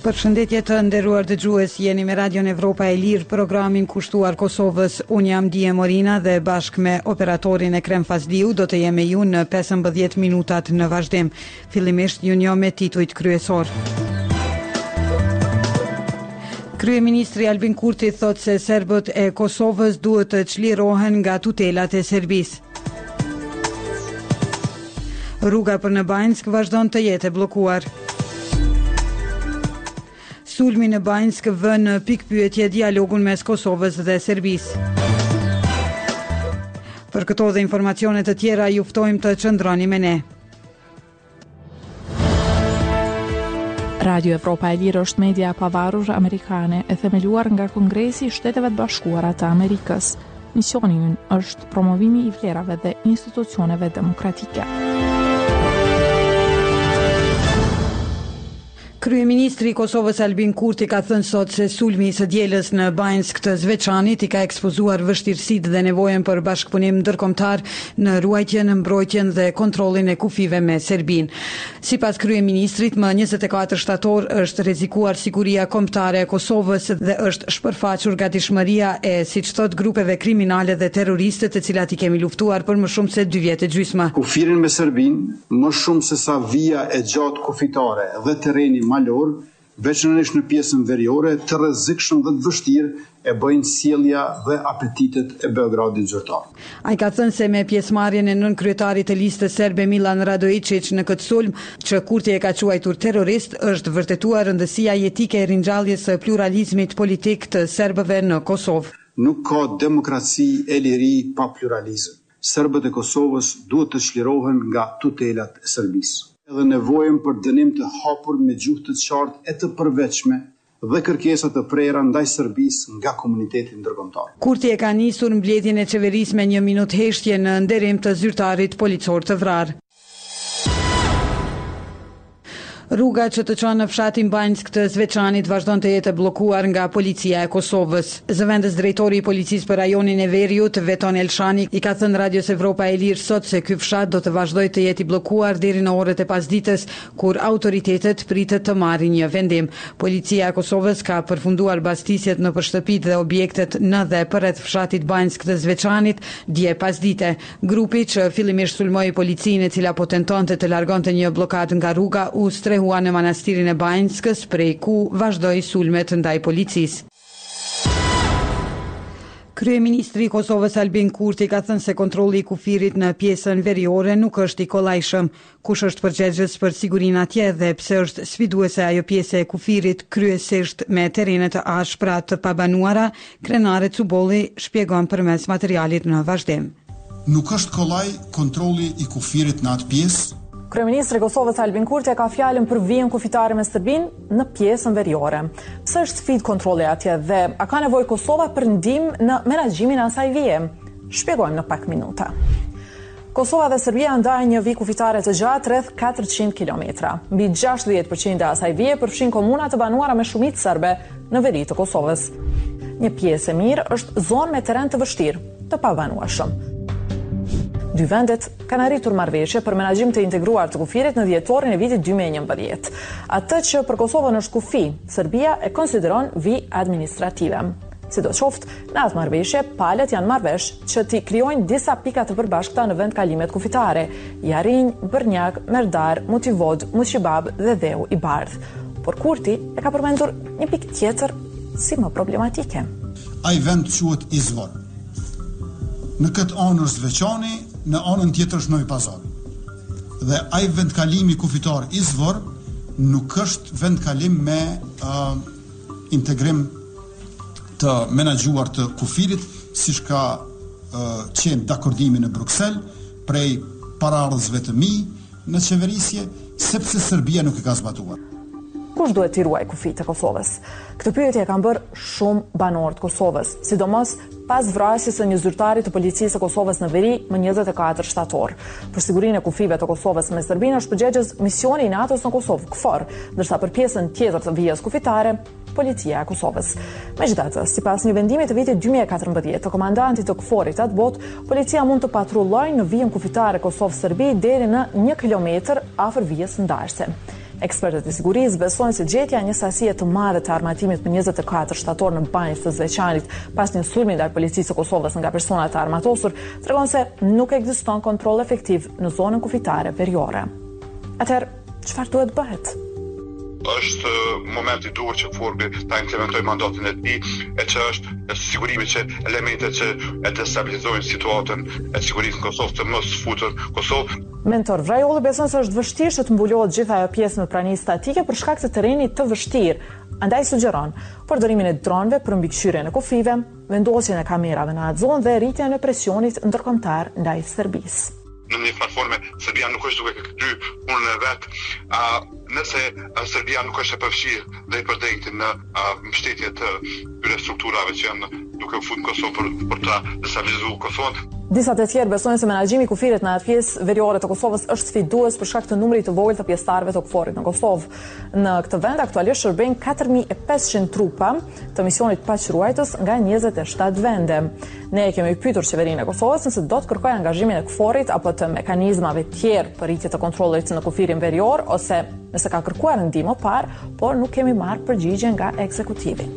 Përshëndetje të nderuar dëgjues, jeni me Radion Evropa e Lirë, programin kushtuar Kosovës. Unë jam Dije Morina dhe bashkë me operatorin Ekrem Fazliu do të jemi ju në 15 minutat në vazhdim. Fillimisht ju njoh me titujt kryesor. Kryeministri Albin Kurti thot se serbët e Kosovës duhet të çlirohen nga tutelat e Serbisë. Rruga për në Banjsk vazhdon të jetë e bllokuar. Sulmi në Banjsk vë në pikpyetje dialogun mes Kosovës dhe Serbisë. Për këto dhe informacione të tjera ju ftojmë të qëndroni me ne. Radio Evropa e Lirë është media pavarur amerikane e themeluar nga Kongresi i Shteteve të Bashkuara të Amerikës. Misioni ynë është promovimi i vlerave dhe institucioneve demokratike. Kryeministri i Kosovës Albin Kurti ka thënë sot se sulmi i së dielës në Banjsk të Zveçanit i ka ekspozuar vështirësitë dhe nevojën për bashkëpunim ndërkombëtar në ruajtjen, mbrojtjen dhe kontrollin e kufive me Serbinë. Sipas kryeministrit, më 24 shtator është rrezikuar siguria kombëtare e Kosovës dhe është shpërfaqur gatishmëria e, siç thot, grupeve kriminale dhe terroriste të cilat i kemi luftuar për më shumë se 2 vjet e gjysmë. Kufirin me Serbinë, më shumë se sa vija e gjatë kufitare dhe terreni malor, veçanërisht në pjesën veriore, të rrezikshëm dhe të vështirë e bëjnë sjellja dhe apetitet e Beogradit zyrtar. Ai ka thënë se me pjesëmarrjen e nënkryetarit të listës serbe Milan Radojičić në këtë sulm, që Kurti e ka quajtur terrorist, është vërtetuar rëndësia jetike e ringjalljes së pluralizmit politik të serbëve në Kosovë. Nuk ka demokraci e liri pa pluralizëm. Serbët e Kosovës duhet të çlirohen nga tutelat e Serbisë. Edhe nevojën për dënim të hapur me gjuhë të qartë e të përveçme dhe kërkesa të prera ndaj Serbisë nga komuniteti ndërkombëtar. Kurti e ka nisur mbledhjen e qeverisë me 1 minutë heshtje në nderim të zyrtarit policor të vrarë. Rruga që të çon në fshatin Banjsk të Zveçanit vazhdon të jetë bllokuar nga policia e Kosovës. Zëvendës drejtori i policisë për rajonin e Veriut, Veton Elshani, i ka thënë Radios Evropa e Lirë sot se ky fshat do të vazhdojë të jetë i bllokuar deri në orët e pasdites, kur autoritetet pritet të marrin një vendim. Policia e Kosovës ka përfunduar bastisjet në shtëpitë dhe objektet në dhe përreth fshatit Banjsk të Zveçanit dje pasdite. Grupi që fillimisht sulmoi policinë e cila po tentonte të largonte një blokadë nga rruga u strehua në manastirin e Banjskës, prej ku vazhdoi sulmet ndaj policisë. Kryeministri i Kosovës Albin Kurti ka thënë se kontrolli i kufirit në pjesën veriore nuk është i kollajshëm. Kush është përgjegjës për sigurinë atje dhe pse është sfiduese ajo pjesë e kufirit kryesisht me terrene të ashpra të pabanuara, Krenare Cubolli shpjegon përmes materialit në vazhdim. Nuk është kollaj kontrolli i kufirit në atë pjesë. Kryeministri i Kosovës Albin Kurti ka fjalën për vijën kufitare me Serbinë në pjesën veriore. Pse është sfidë kontrolli atje dhe a ka nevojë Kosova për ndihmë në menaxhimin e asaj vije? Shpjegojmë në pak minuta. Kosova dhe Serbia ndajnë një vijë kufitare të gjatë rreth 400 kilometra. Mbi 60% e asaj vije përfshin komuna të banuara me shumicë serbe në veri të Kosovës. Një pjesë e mirë është zonë me terren të vështirë, të pabanueshëm. Dy vendet kanë arritur marrëveshje për menaxhim të integruar të kufirit në dhjetorin e vitit 2011. Atë që për Kosovën është kufi, Serbia e konsideron vijë administrative. Sidoqoftë, në atë marrëveshje, palët janë marrëvesh që t'i krijojnë disa pika të përbashkëta në vend kalimet kufitare: Jarinj, Bërnjak, Merdar, Mutivod, Mushibab dhe Dheu i Bardh. Por Kurti e ka përmendur një pikë tjetër si më problematike. Ai vend quhet Izvor. Në këtë anë është Zveçani, në anën tjetër është Novi Pazar. Dhe ai vendkalimi kufitar Izvor nuk është vendkalim me integrim të menaxhuar të kufirit, siç ka qenë dakordimi në Bruksel prej paraardhësve të mi në qeverisje, sepse Serbia nuk e ka zbatuar. Kush duhet t'i ruaj kufit e Kosovës? Këtë pyetje kanë bërë shumë banorë të Kosovës, sidomos pas vrasjes së një zyrtari të policisë së Kosovës në veri më 24 shtator. Për sigurinë e kufive të Kosovës me Serbinë është përgjegjës misioni i NATO-s në Kosovë, KFOR, ndërsa për pjesën tjetër të vijës kufitare, policia e Kosovës. Megjithatë, sipas një vendimi të vitit 2014 të komandantit të KFOR-it atë botë, policia mund të patrullojë në vijën kufitare Kosovë-Serbi deri në 1 kilometër afër vijës ndarëse. Ekspertët e sigurisë besojnë se gjetja e një sasie të madhe të armatimit për 24 shtator në banjë të Zveçanit pas një sulmi ndaj policisë së Kosovës nga persona të armatosur tregon se nuk ekziston kontroll efektiv në zonën kufitare veriore. Atëherë, çfarë duhet bëhet? Është momenti i duhur që Forbi ta implementojë mandatin e tij, e që është sigurimi që elementet që e destabilizojnë situatën e sigurisë në Kosovë të mos futen Kosovë. Mentor Vrajolli beson se është vështirë që të mbulohet gjithë ajo pjesë me prani statike për shkak të terrenit të vështirë. Andaj sugjeron përdorimin e dronëve për mbikëqyrjen e kufive, vendosjen e kamerave në atë zonë dhe rritjen e presionit ndërkombëtar ndaj Serbisë. Në një platforme, Serbia nuk është duke kry punën e vetë, nëse Serbia nuk është e përfshirë dhe i përdejti në mbështetje të këtyre strukturave që janë duke u futur në Kosovë për të destabilizuar Kosovën. Disa të tjerë besojnë se menaxhimi i kufirit në atë pjesë veriore të Kosovës është sfidues për shkak të numrit të vogël të pjesëtarëve të kuforit në Kosovë. Në këtë vend aktualisht shërbejnë 4500 trupa të misionit paqruajtës nga 27 vende. Ne kemi pyetur qeverinë e Kosovës nëse do të kërkojë angazhimin e kuforit apo të mekanizmave tjerë për rritje të kontrollit në kufirin verior ose nëse ka kërkuar ndihmë më parë, por nuk kemi marrë përgjigje nga ekzekutivi.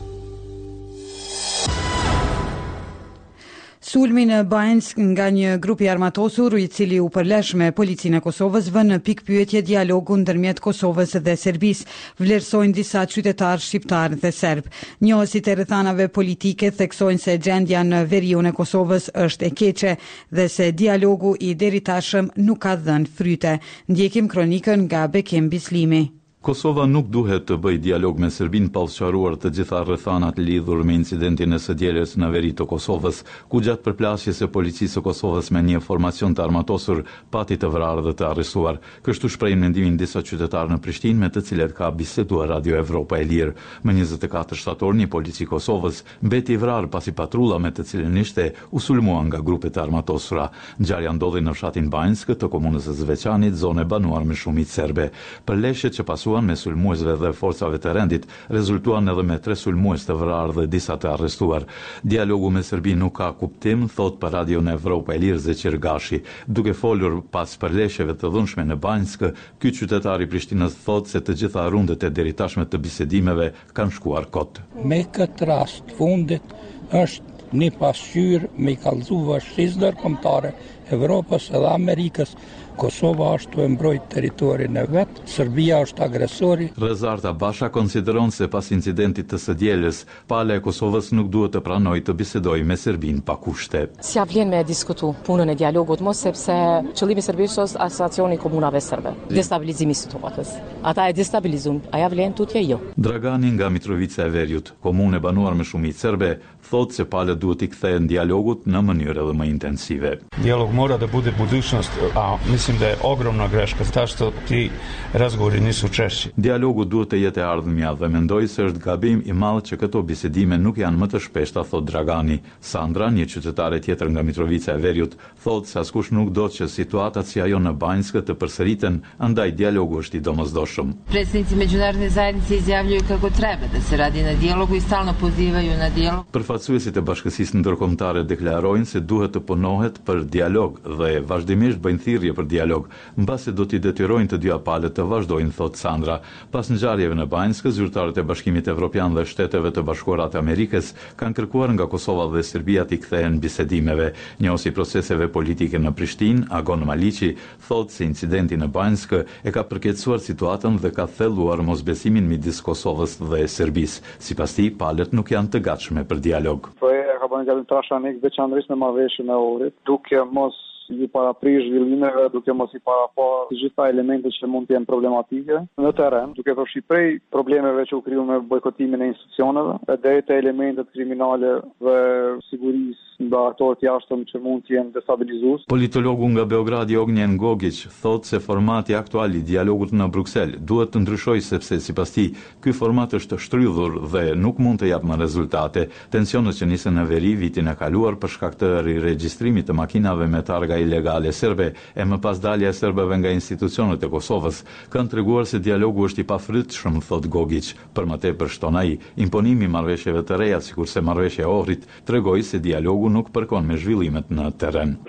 Sulmi në Banjsk nga një grup i armatosur i cili u përlesh me policinë e Kosovës vën në pikpyetje dialogu ndërmjet Kosovës dhe Serbisë, vlerësojnë disa qytetarë shqiptarë dhe serb. Njohësit e rrethanave politike theksojnë se gjendja në veriun e Kosovës është e keqe dhe se dialogu i deritashëm nuk ka dhënë fryte. Ndjekim kronikën nga Bekim Bislimi. Kosova nuk duhet të bëjë dialog me Serbinë pa u sqaruar të gjitha rrethanat lidhur me incidentin e së dielës në veri të Kosovës, ku gjatë përplasjes së policisë së Kosovës me një formacion të armatosur pati të vrarë dhe të arrestuar. Kështu shprehin mendimin disa qytetarë në Prishtinë me të cilët ka biseduar Radio Evropa e Lirë. Më 24 shtator një polici i Kosovës mbeti i vrarë pasi patrulla me të cilën ishte u sulmua nga grupet e armatosura. Ngjarja ndodhi në fshatin Banjsk të komunës së Zveçanit, zonë e banuar me shumicë serbe. Përleshjet që pasuan me sulmuesve dhe forcave të rendit rezultuan edhe me 3 sulmues të vrarë dhe disa të arrestuar. Dialogu me Serbinë nuk ka kuptim, thot për Radio në Evropa e Lirë Zeqir Gashi. Duke folur pas përleshjeve të dhunshme në Banjsk, ky qytetar i Prishtinës thot se të gjitha rundet e deritashme të bisedimeve kanë shkuar kot. Me këtë rast fundit është një pasqyrë me i kallëzu vështirësi ndërkombëtare Evropës edhe Amerikës. Kosova është të mbrojt territorin e vetë, Serbia është agresori. Rezarta Basha konsideron se pas incidentit të së dielës, pala e Kosovës nuk duhet të pranojë të bisedojë me Serbinë pa kushte. S'ja vlen me diskutu punën e dialogut mos sepse qëllimi i Serbisë është asociacioni i komunave serbe, destabilizimi i situatës. Ata e destabilizojnë, a ja vlen tutje jo. Dragani nga Mitrovica e Veriut, komunë e banuar me shumicë serbe, thotë se palët duhet i kthehen dialogut në mënyrë edhe më intensive. Dialog mora da bude budućnost, a mislim da je ogromna greška ta što ti razgovori nisu češći. Dialogu duhet të jetë e ardhmja dhe mendoj se është gabim i madh që këto bisedime nuk janë më të shpeshta, thot Dragani. Sandra, një qytetare tjetër nga Mitrovica e Veriut, thotë se askush nuk do që situatat si ajo në Banjsk të përsëriten, andaj dialogu është i domosdoshëm. Predstavnici međunarodne zajednice izjavljuju kako treba da se radi na dijalogu i stalno pozivaju na dijalog. Përfaqësuesit e Bashkësisë Ndërkombëtare deklarojnë se duhet të punohet për dialog dhe vazhdimisht bëjnë thirrje për dialog, mbasi do t'i detyrojnë të dyja palët të vazhdojnë, thot Sandra. Pas ngjarjeve në Banjsk, zyrtarët e Bashkimit Evropian dhe Shteteve të Bashkuara të Amerikës kanë kërkuar nga Kosova dhe Serbia t'i kthehen bisedimeve. Njohësi proceseve politike në Prishtinë, Agon Maliqi, thot se incidenti në Banjsk e ka përkeqësuar situatën dhe ka thelluar mosbesimin midis Kosovës dhe Serbisë. Sipas tij, palët nuk janë të gatshme për dialog. Ka bënë gjatë trashanik veçanërisht në marrëveshjen e Ohrit, duke mos i paraprish zhvillimeve, duke mos i parapa të gjitha elementet që mund të jenë problematike në terren, duke përfshi prej problemeve që u kriju me bojkotimin e institucioneve, deri te elementet kriminale dhe sigurisë nga aktorët jashtëm që mund të jenë destabilizues. Politologu nga Beogradi Ognjen Gogić thot se formati aktual i dialogut në Bruksel duhet të ndryshojë sepse sipas tij ky format është shtrydhur dhe nuk mund të japë më rezultate. Tensionet që nisën në veri vitin e kaluar për shkak të riregjistrimit të makinave me targa ilegale serbe e më pas dalja e serbëve nga institucionet e Kosovës kanë treguar se dialogu është i pafrytshëm, thot Gogić. Për më tepër shton ai, imponimi i marrëveshjeve të reja, sikurse marrëveshja e Ohrit, tregoi se dialogu nuk përkon me zhvillimet në terren.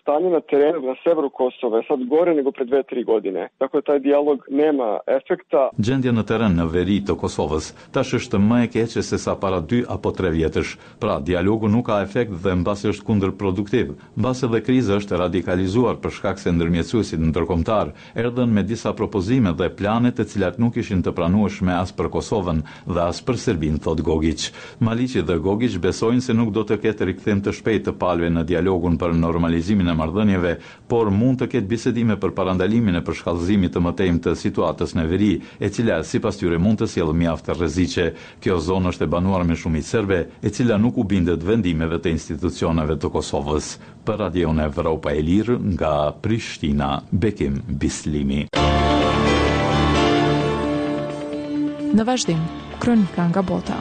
stanje na terenu na severu Kosova je sad gore nego pre 2-3 godine. Dakle, taj dijalog nema efekta. Gjendja në teren në veri të Kosovës tash është më e keqe se sa para 2 apo 3 vjetësh. Pra, dialogu nuk ka efekt dhe mbasi është kundërproduktiv. Mbasi edhe kriza është radikalizuar për shkak se ndërmjetësuesit ndërkombëtar erdhën me disa propozime dhe plane të cilat nuk ishin të pranueshme as për Kosovën dhe as për Serbinë, thot Gogić. Maliqi dhe Gogić besojnë se nuk do të ketë rikthim të shpejtë të palëve në dialogun për normalizimin e marrëdhënieve, por mund të ketë bisedime për parandalimin e përshkallëzimit të mëtejmë të situatës në veri, e cila sipas tyre mund të sjellë mjaft të rreziqe. Kjo zonë është e banuar me shumicë serbe, e cila nuk u bindet vendimeve të institucioneve të Kosovës. Për Radion Evropa e Lirë nga Prishtina, Bekim Bislimi. Në vazhdim, kronika nga bota.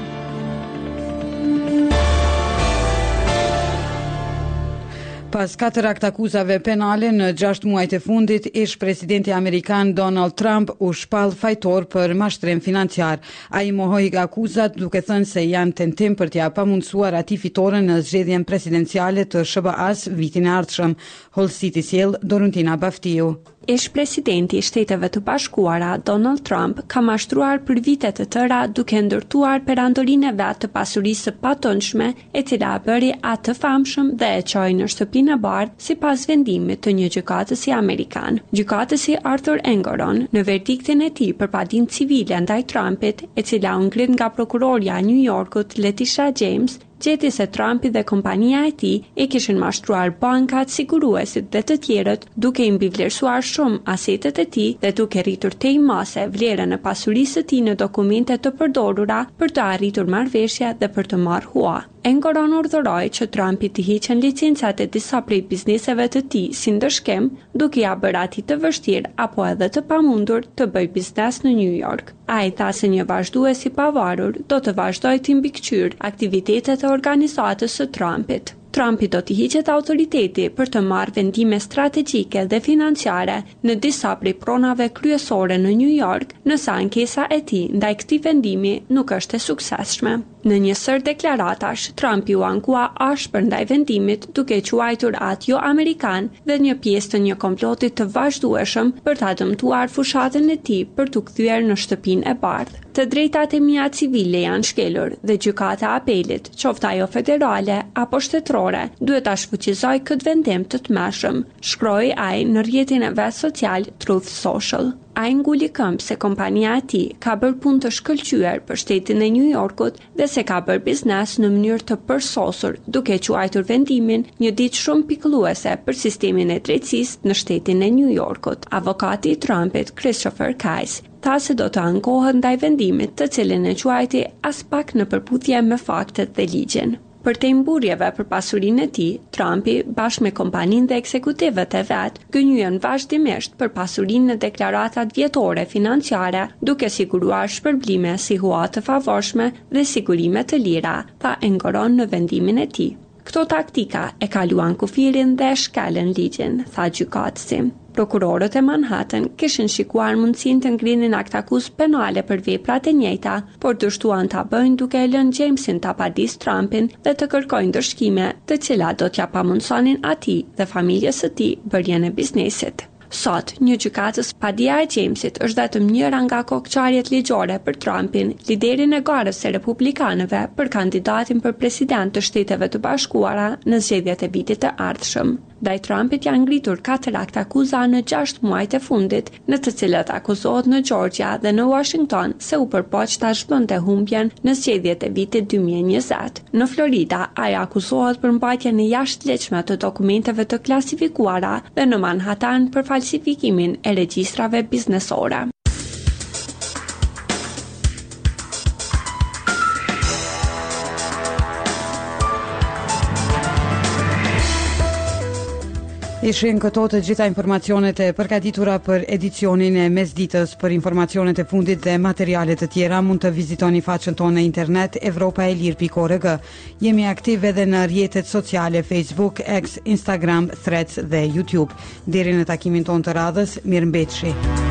Pas 4 akt akuzave penale në 6 muajt e fundit, ish presidenti amerikan Donald Trump u shpall fajtor për mashtrim financiar. Ai mohoi akuzat duke thënë se janë tentim për t'ia pamundsuar atij fitoren në zgjedhjen presidenciale të SBA-s vitin e ardhshëm. Hull City sjell Doruntina Baftiu. Ish-presidenti i Shteteve të Bashkuara, Donald Trump, ka mashtruar për vite të tëra duke ndërtuar perandorinë e vet të pasurisë së patëndshme, e cila bëri atë famshëm dhe e çoi në shtëpinë e bardhë sipas vendimit të një gjykatësi amerikan. Gjykatësi Arthur Engoron, në verdiktin e tij për padinë civile ndaj Trumpit, e cila u ngrit nga prokurorja e New Yorkut Letitia James, gjeti se Trumpi dhe kompania e tij e kishin mashtruar bankat, siguruesit dhe të tjerët, duke i mbivlerësuar shumë asetet e tij dhe duke rritur tej mase vlerën e pasurisë së tij në dokumente të përdorura për të arritur marrëveshje dhe për të marrë hua. Engoron urdhëroi që Trumpi të hiqen licencat e disa prej bizneseve të tij si ndëshkem, duke ia bërë atij të vështirë apo edhe të pamundur të bëjë biznes në New York. Ai tha se një vazhdues i pavarur do të vazhdojë të mbikëqyr aktivitetet e organizatës së Trumpit. Trumpi do t'i hiqet autoriteti për të marrë vendime strategjike dhe financiare në disa prej pronave kryesore në New York, nëse ankesa e tij ndaj këtij vendimi nuk është e suksesshme. Në një sër deklaratash, Trumpi u ankua ashpër ndaj vendimit, duke quajtur atë jo amerikan dhe një pjesë të një komploti të vazhdueshëm për ta dëmtuar fushatën e tij për t'u kthyer në shtëpinë e bardhë. Të drejtat e mia civile janë shkelur dhe gjykata e apelit, qoftë ajo federale apo shtetërore, duhet ta shfuqizojë këtë vendim të tmeshëm, shkroi ai në rrjetin e vet social Truth Social. Ai nguli këmbë se kompania e tij ka bërë punë të shkëlqyer për shtetin e New Yorkut dhe se ka bërë biznes në mënyrë të përsosur, duke quajtur vendimin një ditë shumë pikëlluese për sistemin e drejtësisë në shtetin e New Yorkut. Avokati i Trumpit, Christopher Kais, tha se do të ankohet ndaj vendimit, të cilin e quajti as pak në përputhje me faktet dhe ligjin. Për te mburjeve për pasurinë e tij, Trumpi, bashkë me kompaninë dhe ekzekutivët e vet, gënjyen vazhdimisht për pasurinë në deklaratat vjetore financiare, duke siguruar shpërblime si hua të favorshme dhe sigurime të lira, tha Engoron në vendimin e tij. Këto taktika e kaluan kufirin dhe e shkelën ligjin, tha gjykatësi. Prokurorët e Manhattan kishin shikuar mundësinë të ngrinin akt akuzë penale për veprat e njëjta, por dështuan ta bëjnë duke e lënë Jamesin ta padis Trumpin dhe të kërkojnë ndërshkime, të cilat do t'ja pamundsonin atij dhe familjes së tij bërjen e biznesit. Sot, një gjykatës padia e Jamesit është vetëm njëra nga kokçarjet ligjore për Trumpin, liderin e garës së republikanëve për kandidatin për president të Shteteve të Bashkuara në zgjedhjet e vitit të ardhshëm. Ndaj Trumpit janë ngritur 4 akt akuza në 6 muajt e fundit, në të cilët akuzohet në Georgia dhe në Washington se u përpoq ta zhvonte humbjen në zgjedhjet e vitit 2020. Në Florida, ai akuzohet për mbajtjen e jashtëligjshme të dokumenteve të klasifikuara dhe në Manhattan për falsifikimin e regjistrave biznesore. Ishin këto të gjitha informacionet e përgatitura për edicionin e mesditës. Për informacionet e fundit dhe materialet të tjera mund të vizitoni faqen tonë në internet evropaelir.org. Jemi aktiv edhe në rrjetet sociale Facebook, X, Instagram, Threads dhe YouTube. Deri në takimin tonë të radhës, mirëmbëjtje.